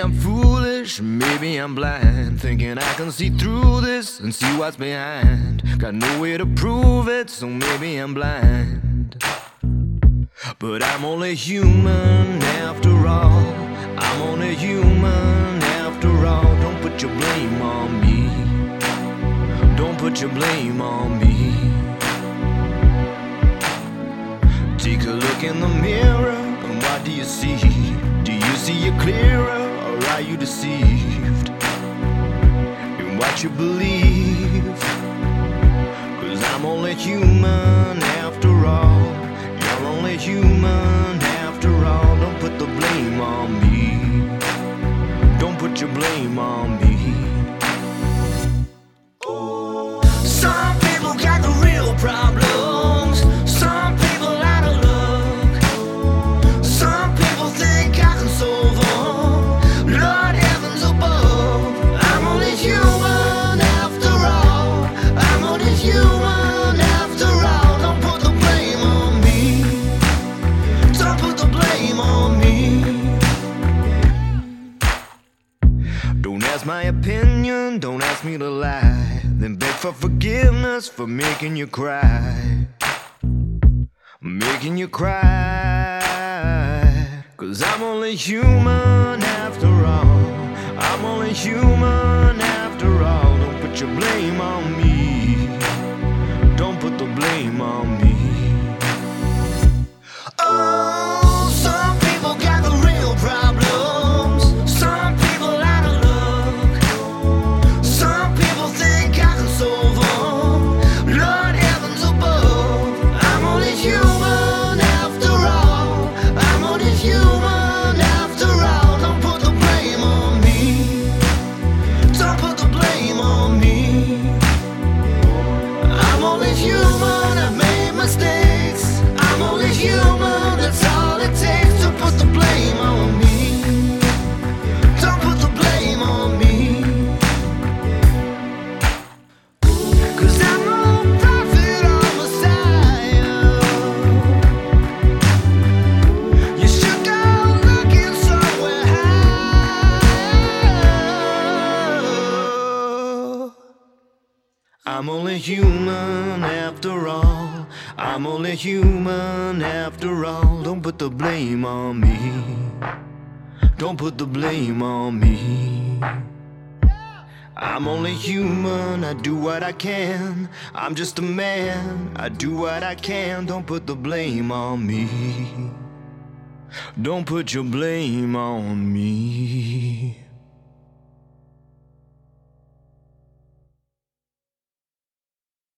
I'm foolish, maybe I'm blind, thinking I can see through this and see what's behind. Got no way to prove it, so maybe I'm blind. But I'm only human after all. I'm only human after all. Don't put your blame on me. Don't put your blame on me. Take a look in the mirror, and what do you see? Do you see it clearer, or are you deceived in what you believe? 'Cause I'm only human after all. You're only human after all. Don't put the blame on me. Don't put your blame on me. Some people got the real problems. Some people out of luck. Some people think I can solve them. Lord heavens above. I'm only human after all. I'm only human after all. Don't put the blame on me. Don't put the blame on me. Don't ask my opinion, don't ask me to lie, then beg for forgiveness for making you cry. Making you cry. 'Cause I'm only human after all. I'm only human after all. Don't put your blame on me. Don't put the blame on me. Oh, some people got the real problems. Some people out of luck. Some people think I can solve them. Lord heavens above. I'm only human after all. I'm only human after all. Don't put the blame on me. Don't put the blame on me. I'm only human, I've made mistakes. I'm only human, that's all it takes. To put the blame on me. Don't put the blame on me. 'Cause I'm no prophet or Messiah. You should go looking somewhere higher. I'm only human after all. I'm only human after all. Don't put the blame on me. Don't put the blame on me. I'm only human, I do what I can. I'm just a man, I do what I can. Don't put the blame on me. Don't put your blame on me.